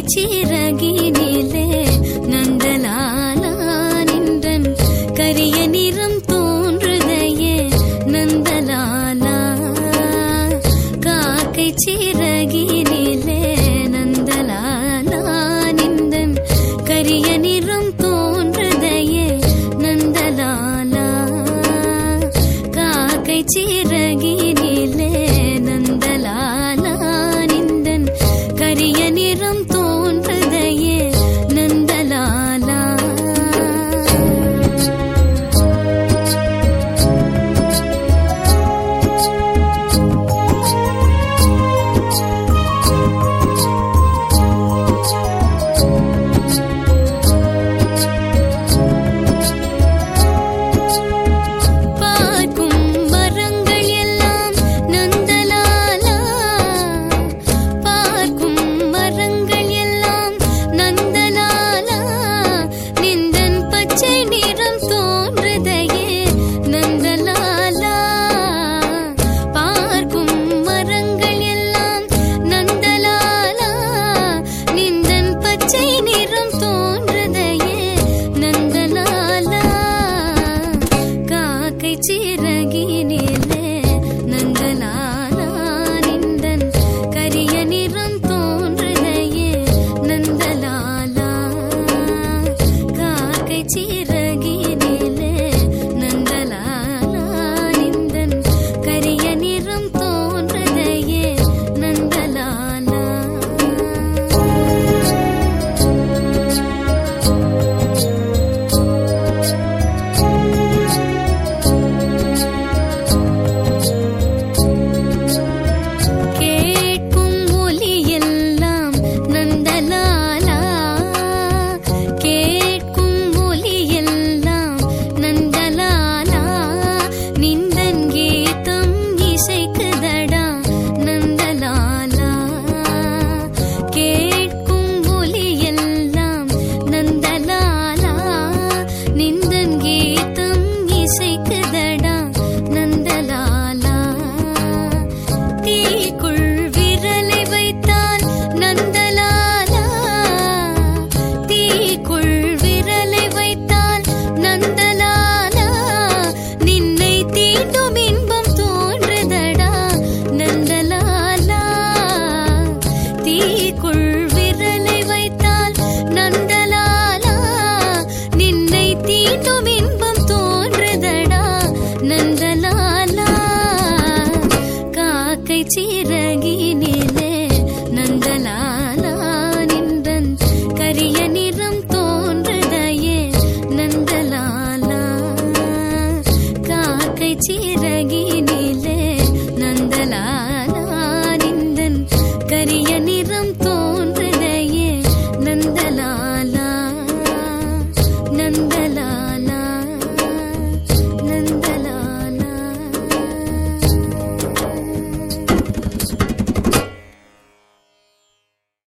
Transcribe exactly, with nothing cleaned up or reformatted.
சிறகினிலே நந்தலாலா நின்றன் கரிய நிறம் தோன்றுதையே நந்தலாலா காக்கை சிறகினிலே நந்தலாலா நின்றன் கரிய நிறம் தோன்றுதையே நந்தலாலா காக்கை சிறகினிலே நந்தலாலா நின்றன் கரிய நிறம் தோன்றுதையே நந்தலாலா சிறகினிலே நந்தலாலா நின்றன் கரிய நிறம் தோன்றுதையே நந்தலாலா காக்கை சிறகினிலே நந்தலாலா நின்றன் கரிய நிறம் தோன்றுதையே நந்தலாலா சிறகினிலே நந்தலாலா நின்றன் கரிய நிறம் தோன்றுதையே நந்தலாலா காக்கை சிறகினிலே நந்தலாலா நின்றன் கரிய நிறம் தோன்று